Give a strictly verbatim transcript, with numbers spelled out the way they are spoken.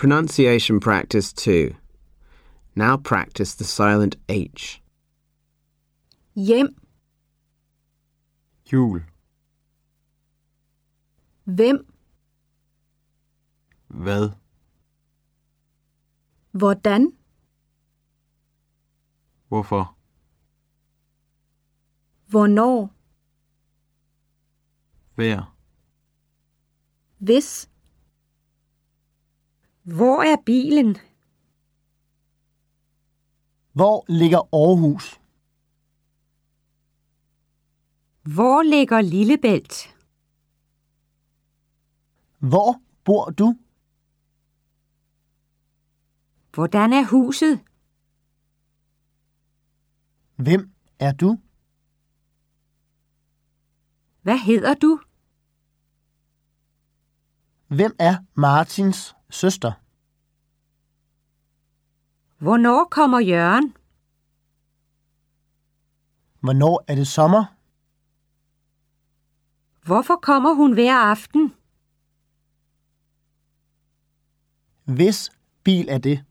Pronunciation practice two. Now practice the silent H. Hjem. Jul. Hvem? Hvad? Hvordan? Hvorfor? Hvornår? Hver. Hvis. Hvor er bilen? Hvor ligger Aarhus? Hvor ligger Lillebælt? Hvor bor du? Hvordan er huset? Hvem er du? Hvad hedder du? Hvem er Martins søster? Hvornår kommer Jørgen? Hvornår er det sommer? Hvorfor kommer hun hver aften? Hvis bil er det?